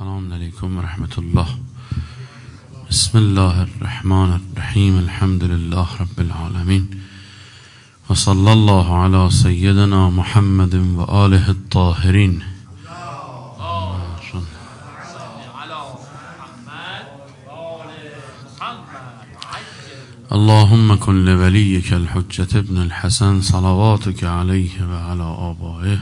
السلام علیکم و رحمت الله. بسم الله الرحمن الرحیم. الحمد لله رب العالمین و صلی الله علی سیدنا محمد و آله الطاهرین. اللهم کن لولیک الحجة ابن الحسن صلواتك علیه و علی آبائه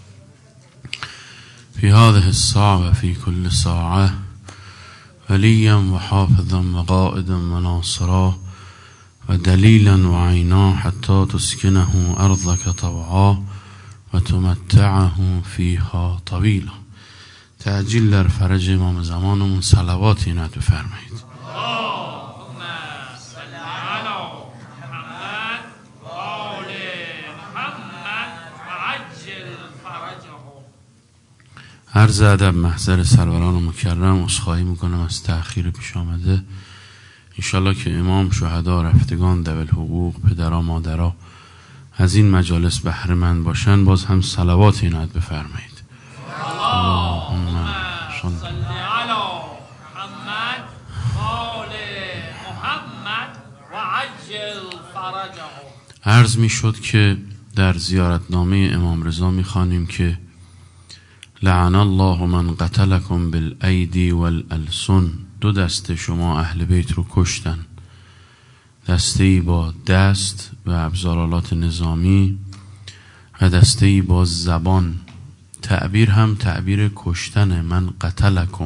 في هذه الساعة وفي كل ساعة وليا وحافظا وقائدا وناصرا ودليلا وعينا حتى تسكنه أرضك طوعا وتمتعه فيها طويلا. تعجیل در فرج امام زمانمون صلواتی عنایت بفرمایید. عرض ادب محضر سروران و مکرم، عذرخواهی میکنم از تأخیر پیش آمده. انشالله که امام، شهدا، رفتگان، ذوی الحقوق، پدرها، مادرها از این مجالس بهره مند باشن. باز هم صلوات عنایت بفرمایید. اللهم صل علی محمد و آل محمد و عجل فرجه. عرض میشد که در زیارتنامه امام رضا میخوانیم که لعن الله من قتلکم بالایدی والالسن. دو دسته شما اهل بیت رو کشتن، دسته‌ای با دست و ابزارالات نظامی و دسته‌ای با زبان. تعبیر هم تعبیر کشتنه. من قتلکم،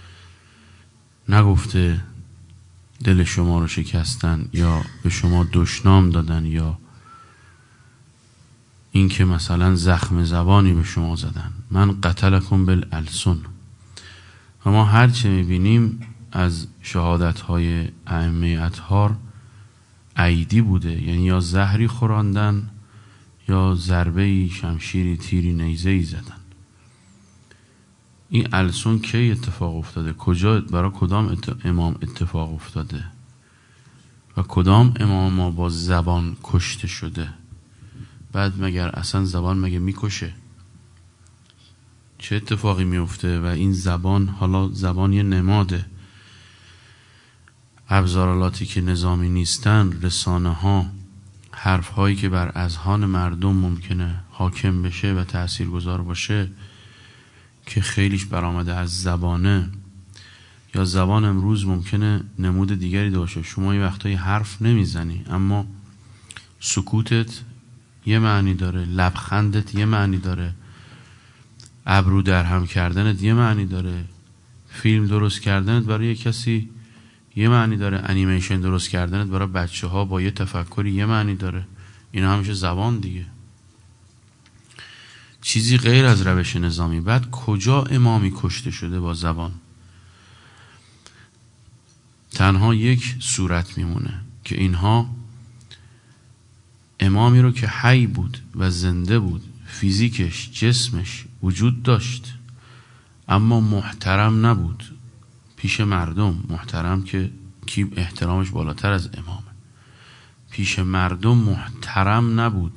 نگفته دل شما رو شکستن یا به شما دشنام دادن یا این که مثلا زخم زبانی به شما زدن. من قتلکم بالالسن. و ما هرچه میبینیم از شهادت‌های ائمه اطهار ایدی بوده، یعنی یا زهری خوراندن یا ضربه‌ای، شمشیری، تیری، نیزه‌ای زدن. این السن کی اتفاق افتاده؟ کجا، برای کدام امام اتفاق افتاده و کدام امام ما با زبان کشته شده؟ بعد مگر اصلا زبان مگه میکشه؟ چه اتفاقی میفته؟ و این زبان، حالا زبان یه نماده، ابزارالاتی که نظامی نیستن، رسانه ها، حرف هایی که بر اذهان مردم ممکنه حاکم بشه و تاثیرگذار باشه که خیلیش برآمده از زبانه. یا زبان امروز ممکنه نمود دیگری داشته. شما یه وقتایی حرف نمیزنی اما سکوتت یه معنی داره، لبخندت یه معنی داره، ابرو در هم کردنت یه معنی داره، فیلم درست کردنت برای یه کسی یه معنی داره، انیمیشن درست کردنت برای بچه ها با یه تفکری یه معنی داره. اینا همیشه زبان دیگه، چیزی غیر از روش نظامی. بعد کجا امامی کشته شده با زبان؟ تنها یک صورت میمونه که اینها امامی رو که حی بود و زنده بود، فیزیکش، جسمش وجود داشت اما محترم نبود پیش مردم. محترم که کی احترامش بالاتر از امامه. پیش مردم محترم نبود،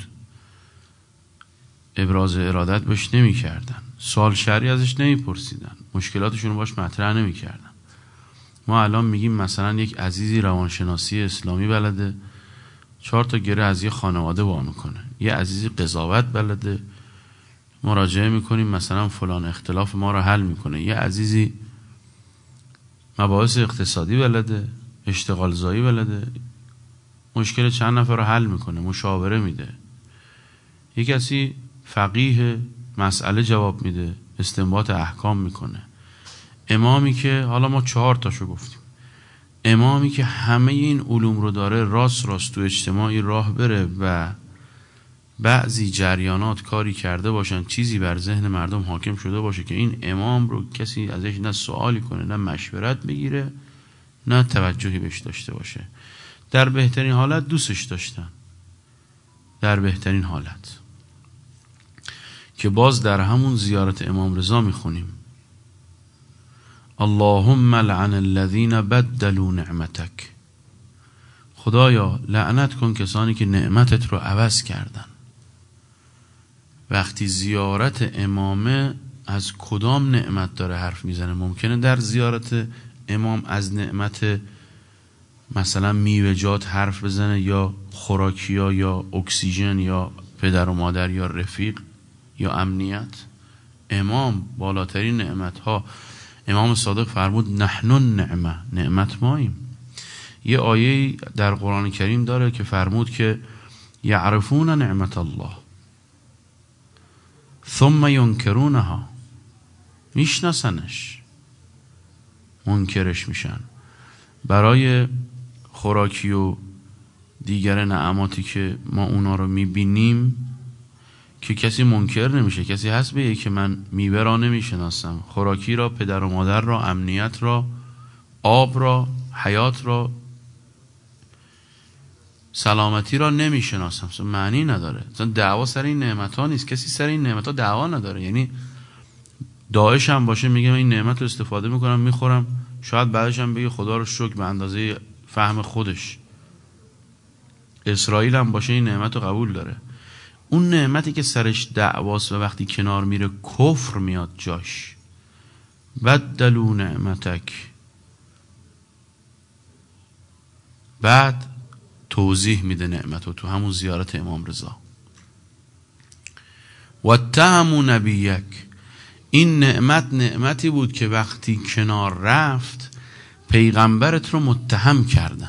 ابراز ارادت بهش نمی کردن، سوال شرعی ازش نمی پرسیدن، مشکلاتشون رو باش مطرح نمی کردن. ما الان میگیم مثلا یک عزیزی روانشناسی اسلامی بلده، 4 تا گره از یه خانواده وا میکنه. یه عزیزی قضاوت بلده، مراجعه میکنیم مثلا فلان اختلاف ما رو حل میکنه. یه عزیزی مباحث اقتصادی بلده، اشتغال زایی بلده، مشکل چند نفر رو حل میکنه، مشاوره میده. یه کسی فقیه، مسئله جواب میده، استنباط احکام میکنه. امامی که حالا ما 4 تاشو گفتیم، امامی که همه این علوم رو داره، راست تو اجتماعی راه بره و بعضی جریانات کاری کرده باشن، چیزی بر ذهن مردم حاکم شده باشه که این امام رو کسی ازش نه سوالی کنه، نه مشورت بگیره، نه توجهی بهش داشته باشه. در بهترین حالت دوستش داشتن، در بهترین حالت، که باز در همون زیارت امام رضا میخونیم اللهم لعن الذين بدلوا نعمتك. خدایا لعنت کن کسانی که نعمتت رو عوض کردن. وقتی زیارت امامه از کدام نعمت داره حرف میزنه. ممکنه در زیارت امام از نعمت مثلا میوه‌جات حرف بزنه، یا خوراکی‌ها، یا اکسیژن، یا پدر و مادر، یا رفیق، یا امنیت. امام بالاترین نعمت‌ها. امام صادق فرمود نحن النعمه، نعمت ماییم. یه آیه در قرآن کریم داره که فرمود که یعرفون نعمت الله ثم ینکرونها، میشناسنش منکرش میشن. برای خوراکی و دیگر نعماتی که ما اونا رو میبینیم که کسی منکر نمیشه. کسی هست بگه که من میوه را نمیشناسم، خوراکی را، پدر و مادر را، امنیت را، آب را، حیات را، سلامتی را نمیشناسم؟ معنی نداره. دعوا سر این نعمت ها نیست. کسی سر این نعمت ها دعوا نداره. یعنی داعش هم باشه میگه من این نعمت رو استفاده میکنم میخورم، شاید بعدش هم بگه خدا رو شکر به اندازه فهم خودش. اسرائیل هم باشه این نعمت رو قبول داره. اون نعمتی که سرش دعواست و وقتی کنار میره کفر میاد جاش. بدلوا نعمتک. بعد توضیح میده نعمت رو تو همون زیارت امام رضا. واتهموا نبیک. این نعمتی بود که وقتی کنار رفت پیغمبرت رو متهم کردن.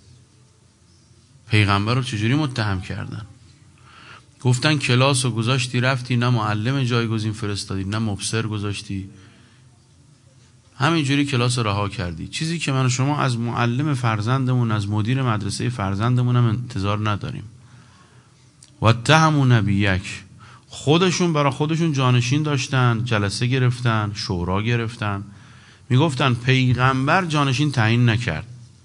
پیغمبر رو چجوری متهم کردن؟ گفتن کلاس رو گذاشتی رفتی، نه معلم جایگزین فرستادی، نه مبصر گذاشتی، همینجوری کلاس رو رها کردی. چیزی که من و شما از معلم فرزندمون، از مدیر مدرسه فرزندمون هم انتظار نداریم. واتهموا نبیک. خودشون برای خودشون جانشین داشتن، جلسه گرفتن، شورا گرفتن، میگفتن پیغمبر جانشین تعیین نکرد.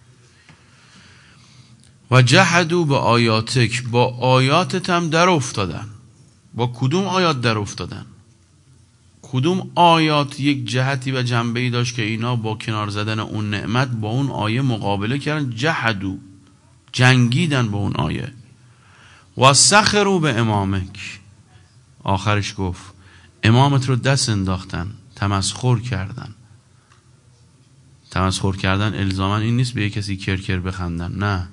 و جحدوا به آیاتک. با آیاتت هم در افتادن. با کدوم آیات در افتادن؟ کدوم آیات یک جهتی و جنبه‌ای داشت که اینا با کنار زدن اون نعمت با اون آیه مقابله کردن؟ جحدوا، جنگیدن با اون آیه. و سخروا به امامک. آخرش گفت امامت رو دست انداختن، تمسخر کردن. تمسخر کردن الزاما این نیست به یک کسی کرکر بخندن، نه.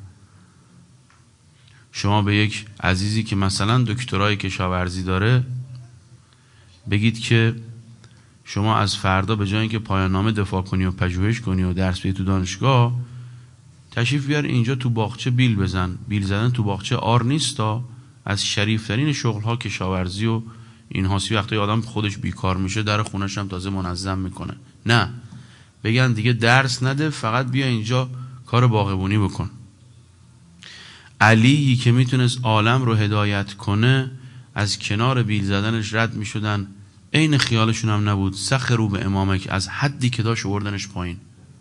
شما به یک عزیزی که مثلا دکترای کشاورزی داره بگید که شما از فردا به جای اینکه پایان نامه دفاع کنی و پژوهش کنی و درس بگیری تو دانشگاه، تشریف بیار اینجا تو باغچه بیل بزن. بیل زدن تو باغچه آر نیستا. از شریفترین شغل‌ها کشاورزی و این هاست. وقتی آدم خودش بیکار میشه در خونش هم تازه منظم میکنه. نه، بگن دیگه درس نده، فقط بیا اینجا کار باغبونی بکن. علی که میتونست عالم رو هدایت کنه از کنار بیل زدنش رد میشدن، عین خیالشون هم نبود. سخروا به امامک. از حدی که داشت آوردنش پایین.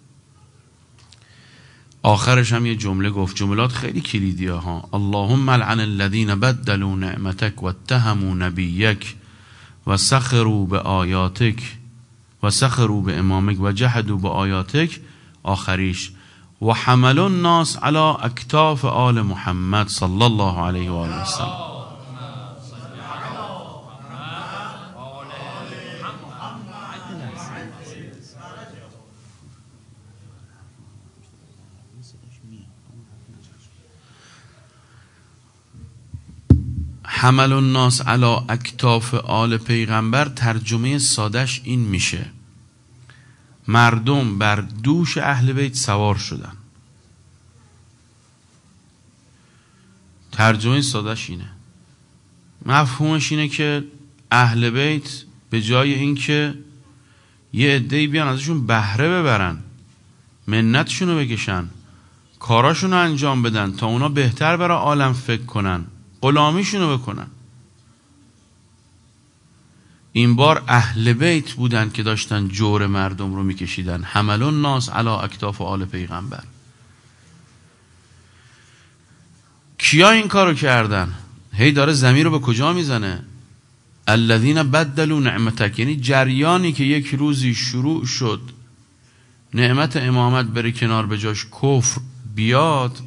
آخرش هم یه جمله گفت، جملات خیلی کلیدیه ها. اللهم لعن الذین بدلوا نعمتک واتهموا نبیک و سخروا به آیاتک و سخروا به امامک و جحدوا به آیاتک. آخریش و حمل الناس علی اکتاف آل محمد صلی الله علیه و آله و سلم. حمل الناس علی اکتاف آل پیغمبر ترجمه سادش این میشه مردم بر دوش اهل بیت سوار شدن. ترجمه سادش اینه. مفهومش اینه که اهل بیت به جای اینکه یه عده‌ای بیان ازشون بهره ببرن، منتشون رو بکشن، کاراشون رو انجام بدن تا اونا بهتر برای عالم فکر کنن، غلامیشون رو بکنن، این بار اهل بیت بودن که داشتن جور مردم رو میکشیدن. حمل الناس علی اکتاف آل پیغمبر. کیا این کارو کردن؟ هی داره زمین رو به کجا میزنه؟ الذین بدلوا نعمتک. یعنی جریانی که یک روزی شروع شد نعمت امامت بره کنار به جاش کفر بیاد،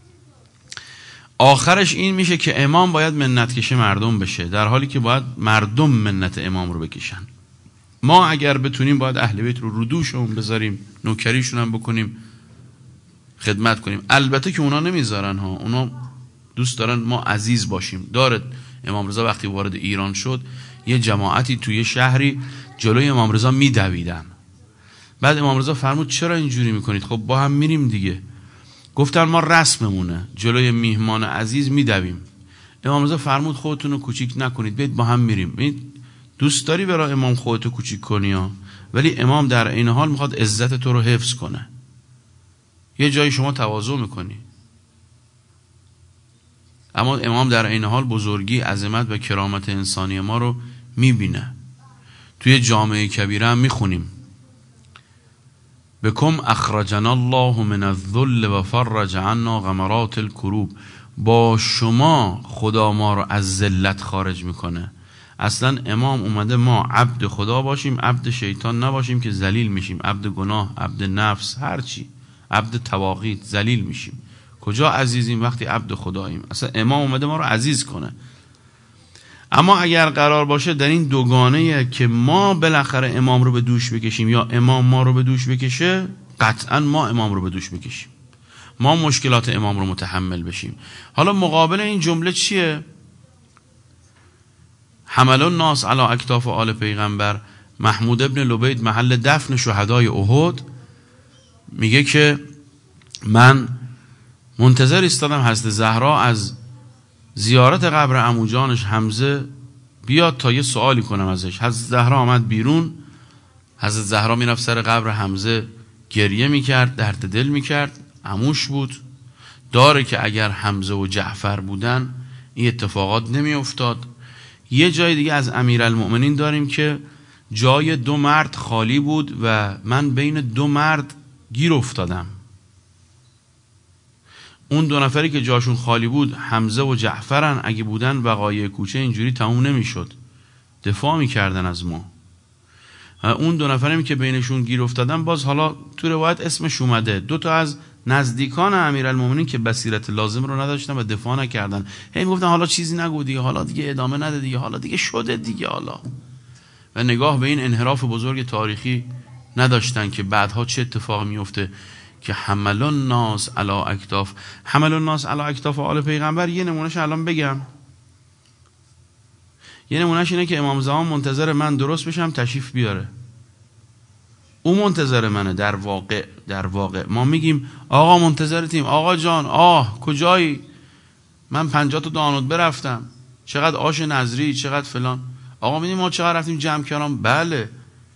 آخرش این میشه که امام باید منت کشه مردم بشه، در حالی که باید مردم منت امام رو بکشن. ما اگر بتونیم باید اهل بیت رو دوشمون بذاریم، نوکریشون هم بکنیم، خدمت کنیم. البته که اونا نمیذارن ها، اونا دوست دارن ما عزیز باشیم. داره امام رضا وقتی وارد ایران شد یه جماعتی توی شهری جلوی امام رضا میدویدن. بعد امام رضا فرمود چرا اینجوری میکنید؟ خب با هم میریم دیگه. گفتن ما رسممونه جلوی میهمان عزیز میدویم. امام رضا فرمود خودتون رو کوچیک نکنید، بیاید با هم میریم. دوست داری برای امام خودتو کوچیک کنی ها، ولی امام در این حال میخواد عزت تو رو حفظ کنه. یه جایی شما تواضع میکنی، اما امام در این حال بزرگی، عظمت و کرامت انسانی ما رو میبینه. توی جامعه کبیره هم میخونیم بکم اخرجنا الله من الذل و فرج عنا غمرات الکروب. با شما خدا ما رو از ذلت خارج میکنه. اصلا امام اومده ما عبد خدا باشیم، عبد شیطان نباشیم که ذلیل میشیم، عبد گناه، عبد نفس، هرچی، عبد طواغیت ذلیل میشیم. کجا عزیزیم وقتی عبد خداییم؟ اصلا امام اومده ما رو عزیز کنه. اما اگر قرار باشه در این دوگانه که ما بالاخره امام رو به دوش بکشیم یا امام ما رو به دوش بکشه، قطعا ما امام رو به دوش بکشیم، ما مشکلات امام رو متحمل بشیم. حالا مقابل این جمله چیه؟ حمل الناس علی اکتاف آل پیغمبر. محمود ابن لبید محل دفن شهدای احد میگه که من منتظر ایستادم حضرت زهرا از زیارت قبر عموجانش حمزه بیاد تا یه سوالی کنم ازش. حضرت زهرا آمد بیرون. حضرت زهرا میرفت سر قبر حمزه گریه میکرد، درد دل میکرد. عموش بود، داره که اگر حمزه و جعفر بودن این اتفاقات نمیافتاد. یه جای دیگه از امیرالمؤمنین داریم که جای 2 مرد خالی بود و من بین 2 مرد گیر افتادم. اون 2 نفری که جاشون خالی بود حمزه و جعفرن. اگه بودن وقایع کوچه اینجوری تموم نمیشد، دفاع میکردن از ما. اون 2 نفریم که بینشون گیر افتادن باز حالا تو روایت اسمش اومده، 2 تا از نزدیکان امیرالمومنین که بصیرت لازم رو نداشتن و دفاع نکردن. هی میگفتن حالا چیزی نگو دیگه، حالا دیگه ادامه نده دیگه، حالا دیگه شده دیگه حالا. و نگاه به این انحراف بزرگ تاریخی نداشتن که بعدها چه اتفاق میفته که حمل الناس علی اکتاف. حمل الناس علی اکتاف آل پیغمبر یه نمونهش الان بگم. یه نمونهش اینه که امام زمان منتظر من درست بشم تشریف بیاره. او منتظر منه. در واقع ما میگیم آقا منتظرتیم، آقا جان کجایی؟ من 50 تا دانود برفتم، چقدر آش نظری، چقدر فلان. آقا میدیم ما چقدر رفتیم جمع کردم. بله،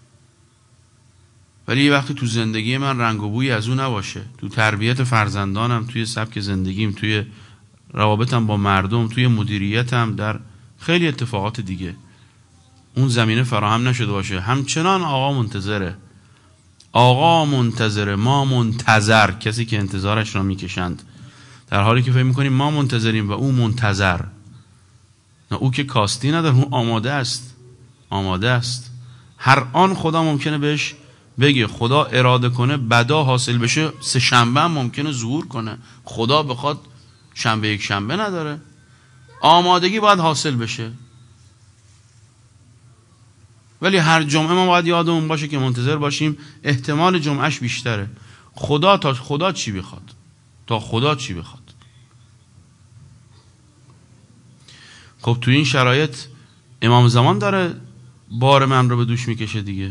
ولی یه وقتی تو زندگی من رنگ و بویی از اون نباشه، تو تربیت فرزندانم، توی سبک زندگیم، توی روابطم با مردم، توی مدیریتم، در خیلی اتفاقات دیگه اون زمینه فراهم نشده باشه، همچنان آقا منتظره. آقا منتظره، ما منتظر، کسی که انتظارش را میکشند، در حالی که فکر میکنیم ما منتظریم و او منتظر. نه، او که کاستی نداره، او آماده است. هر آن خدا ممکنه بهش بگه، خدا اراده کنه بدا حاصل بشه 3 شنبه هم ممکنه ظهور کنه. خدا بخواد شنبه 1 شنبه نداره، آمادگی باید حاصل بشه. ولی هر جمعه ما باید یادمون باشه که منتظر باشیم، احتمال جمعهش بیشتره. تا خدا چی بخواد. خب تو این شرایط امام زمان داره بار من رو به دوش میکشه دیگه.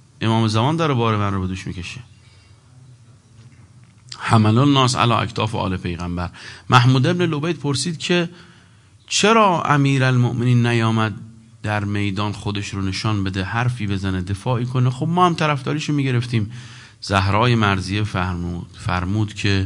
حمل الناس علی اکتاف آل پیغمبر. محمود ابن لبید پرسید که چرا امیرالمؤمنین نیامد در میدان خودش رو نشان بده، حرفی بزنه، دفاعی کنه؟ خب ما هم طرفداریشو میگرفتیم. زهرای مرضیه فرمود که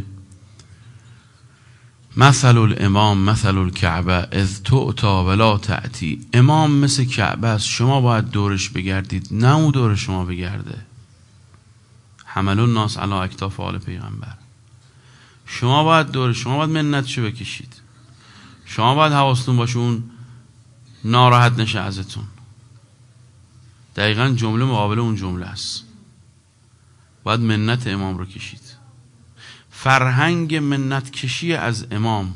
مثل الامام مثل الکعبه اذ تؤتی ولا تأتی. امام مثل کعبه است، شما باید دورش بگردید، نه او دور شما بگرده. حمل الناس علی اکتاف آل پیغمبر. شما باید منتشو بکشید، شما باید حواستون باشه اون ناراحت نشه ازتون. دقیقاً جمله مقابل اون جمله است. باید منت امام رو کشید. فرهنگ منت کشی از امام،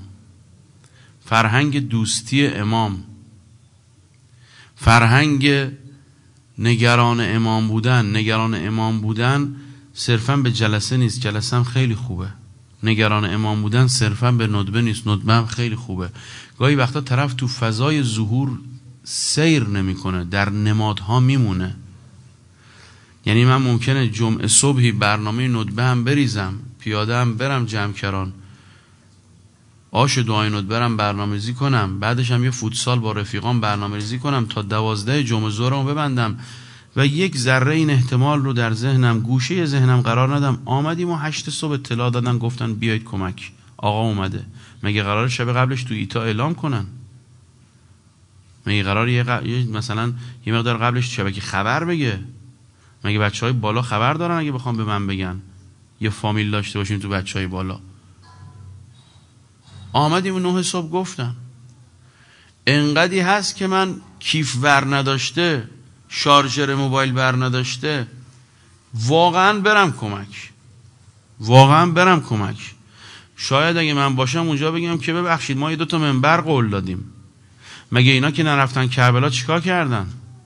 فرهنگ دوستی امام، فرهنگ نگران امام بودن صرفا به جلسه نیست، جلسه هم خیلی خوبه. نگران امام بودن صرفا به ندبه نیست، ندبه هم خیلی خوبه. گاهی وقتا طرف تو فضای ظهور سیر نمیکنه، در نمادها میمونه. یعنی من ممکنه جمعه صبحی برنامه ندبه هم بریزم، پیاده هم برم جمکران، آش و دعای ندبه برم برنامه‌ریزی کنم، بعدش هم یه فوتسال با رفیقام برنامه‌ریزی کنم تا 12 جمعه ظهرمو ببندم و یک ذره این احتمال رو در ذهنم، گوشه ذهنم قرار ندم. آمدیم و 8 صبح اطلاع دادن گفتن بیایید کمک، آقا اومده. مگه قرار شب قبلش تو ایتا اعلام کنن؟ مگه قرار مثلا یه مقدار قبلش شبکه خبر بگه؟ مگه بچهای بالا خبر دارن اگه بخوام به من بگن؟ یه فامیل داشته باشیم تو بچهای بالا. آمدیم و 9 صبح گفتم. انقدی هست که من کیف ور نداشته، شارژر موبایل بر نداشته، واقعا برم کمک. شاید اگه من باشم اونجا بگم که ببخشید ما 2 منبر قول دادیم. مگه اینا که نرفتن کربلا چیکار کردن؟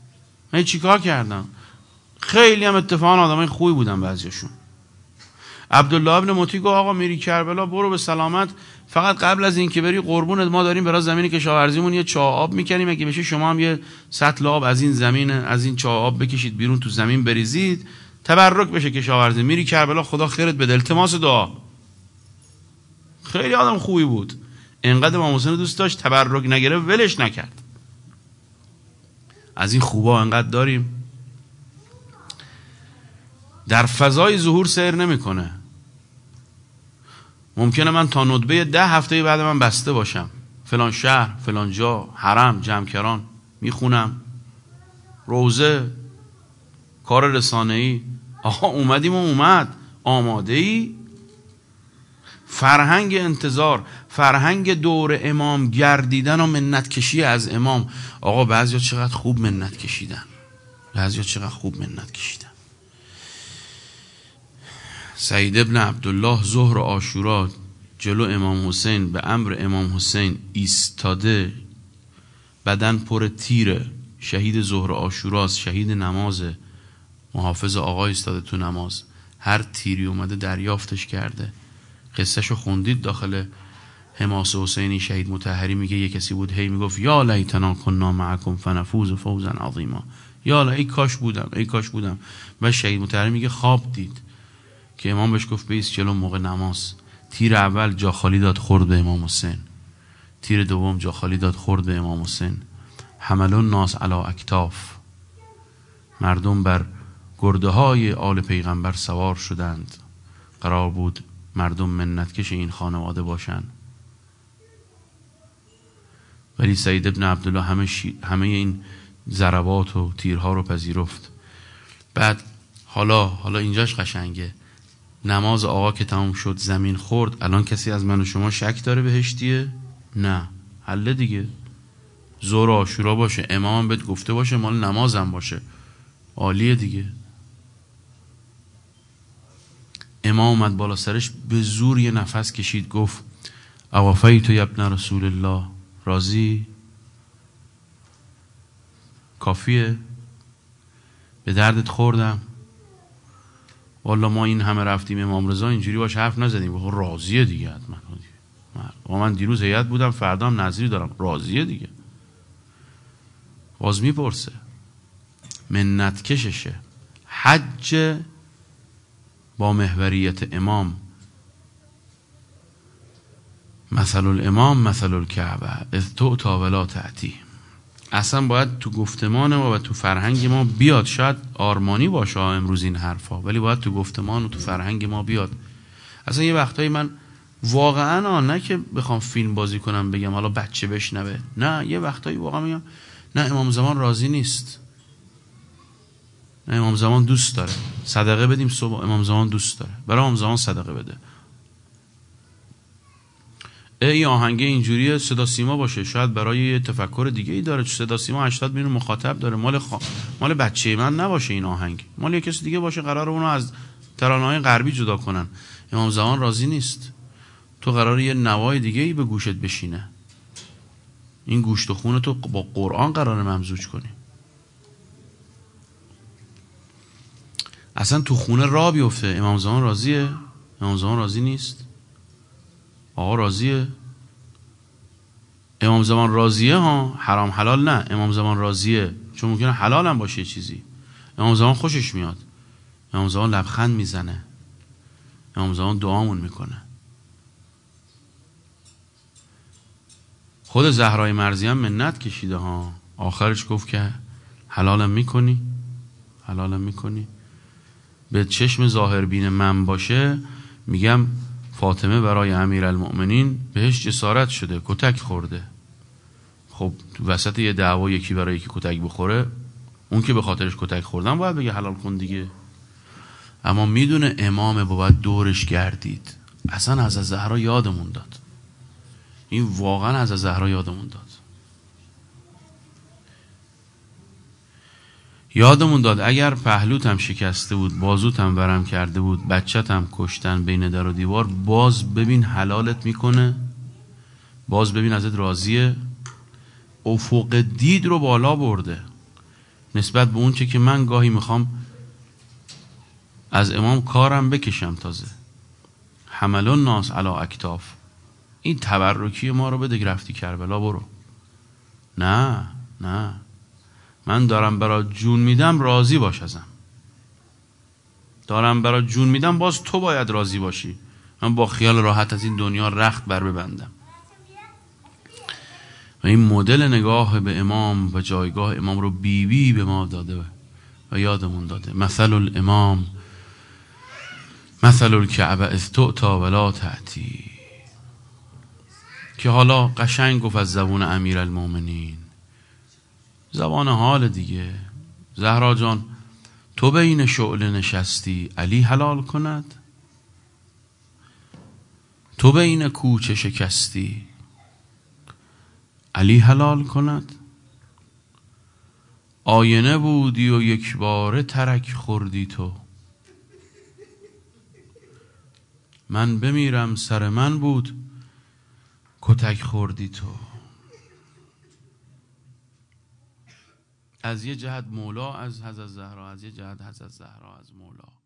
خیلی هم اتفاقا آدمای خوبی بودن بعضیشون. عبدالله ابن مطیع گفت آقا میری کربلا برو به سلامت، فقط قبل از این که بری قربونت ما داریم برای زمین کشاورزیمون یه چاه آب میکنیم، اگه بشه شما هم یه سطل آب از این زمین، از این چاه آب بکشید بیرون تو زمین بریزید، تبرک بشه کشاورزی. میری کربلا خدا خیرت بده، التماس دعا. خیلی آدم خوبی بود، انقدر امام حسین دوست داشت، تبرک نگره ولش نکرد. از این خوبا انقدر داریم. در فضای ظهور سیر نمیکنه. ممکنه من تا ندبه 10 هفته بعد من بسته باشم، فلان شهر، فلان جا، حرم، جمکران میخونم، روزه، کار رسانه‌ای. آها اومدیم و اومد، آماده ای؟ فرهنگ انتظار، فرهنگ دور امام گردیدن و منت کشی از امام. آقا بعضیا چقدر خوب منت کشیدن. سعید ابن عبدالله ظهر عاشورا جلو امام حسین به امر امام حسین ایستاده، بدن پر تیره، شهید ظهر عاشوراست، شهید نمازه، محافظ آقا ایستاده تو نماز، هر تیری اومده دریافتش کرده. قصهشو خوندید داخل حماسه حسینی. شهید مطهری میگه یه کسی بود هی میگفت یا لیتنا کنا معکم فنفوز فوزا عظیما، یا ای کاش بودم. و شهید مطهری میگه خواب دید که امام بهش گفت بیست جلو موقع نماز. تیر اول جا خالی داد خورد به امام حسین، تیر دوم جا خالی داد خورد به امام حسین. حمل الناس علی اکتاف، مردم بر گرده های آل پیغمبر سوار شدند. قرار بود مردم منتکش این خانواده باشن، ولی سعید ابن عبدالله همه این ضربات و تیرها رو پذیرفت. بعد حالا اینجاش قشنگه. نماز آقا که تمام شد، زمین خورد. الان کسی از من و شما شک داره بهشتیه؟ نه، حله دیگه. ظهر عاشورا باشه، امام بهت گفته باشه، مال نمازم باشه، عالیه دیگه. امام اومد بالا سرش، به زور یه نفس کشید، گفت اوافیت یا ابن رسول الله، راضی؟ کافیه؟ به دردت خوردم؟ والا ما این همه رفتیم امام رضا اینجوری باش حرف نزدیم. بخور راضیه دیگه حتما. من دیروز هیئت بودم، فردا هم نظری دارم، راضیه دیگه. باز میپرسه، منت کششه. حج با محوریت امام. مثل الامام مثل الکعبه اذ تؤتی ولا تأتی. اصلا باید تو گفتمان ما و تو فرهنگ ما بیاد. شاید آرمانی باشه امروز این حرفا، ولی باید تو گفتمان و تو فرهنگ ما بیاد. اصلا یه وقتایی من واقعا نه که بخوام فیلم بازی کنم بگم حالا بچه بشنوه، نه، یه وقتایی واقعا میگم نه، امام زمان راضی نیست، نه، امام زمان دوست داره. صدقه بدیم صبح، امام زمان دوست داره، برای امام زمان صدقه بده. ای آهنگه اینجوری صدا سیما باشه، شاید برای یه تفکر دیگه ای داره. صدا سیما 80 میلیون مخاطب داره، مال بچه من نباشه این آهنگ، مال یه کسی دیگه باشه، قرار اونو از ترانه‌های غربی جدا کنن. امام زمان راضی نیست. تو قرار یه نوای دیگه ای به گوشت بشینه. این گوشت و خون تو با قرآن قرار ممزوج کنی. اصلا تو خونه راه بیفته امام زمان راضیه؟ امام زمان راضی نیست. آقا راضیه؟ امام زمان راضیه ها، حرام حلال نه، امام زمان راضیه، چون ممکنه حلال هم باشه چیزی. امام زمان خوشش میاد، امام زمان لبخند میزنه، امام زمان دعامون میکنه. خود زهرای مرضی هم منت کشیده ها، آخرش گفت که حلالم میکنی، حلالم میکنی. به چشم ظاهربین من باشه میگم فاطمه برای امیرالمؤمنین بهش جسارت شده، کتک خورده. خب وسط یه دعوا یکی برای یکی کتک بخوره، اون که به خاطرش کتک خوردن باید بگه حلال کن دیگه. اما میدونه امامه، باید دورش گردید. اصلا از زهرا یادمون داد، این واقعا از زهرا یادمون داد. یادمون داد اگر پهلوت هم شکسته بود، بازوت هم ورم کرده بود، بچت هم کشتن بین در و دیوار، باز ببین حلالت میکنه، باز ببین ازت راضیه. افق دید رو بالا برده نسبت به اون چه که من گاهی میخوام از امام کارم بکشم. تازه حمل الناس علی اکتاف، این تبرکی ما رو بده رفتی کربلا برو. نه نه، من دارم برای جون میدم، راضی باش ازم. دارم برای جون میدم، باز تو باید راضی باشی. من با خیال راحت از این دنیا رخت بر ببندم. و این مدل نگاه به امام و جایگاه امام رو بیبی به ما داده و یادمون داده. مثل الامام مثل الکعبه اذ تؤتی ولا تأتی، که حالا قشنگ گفت از زبون امیرالمؤمنین، زبان حال دیگه. زهرا جان تو بین شعله نشستی، علی حلال کند؟ تو بین کوچه شکستی، علی حلال کند؟ آینه بودی و یک باره ترک خوردی تو، من بمیرم سر من بود کتک خوردی تو. از یه جهت مولا از حضرت زهرا، از یه جهت حضرت زهرا از مولا.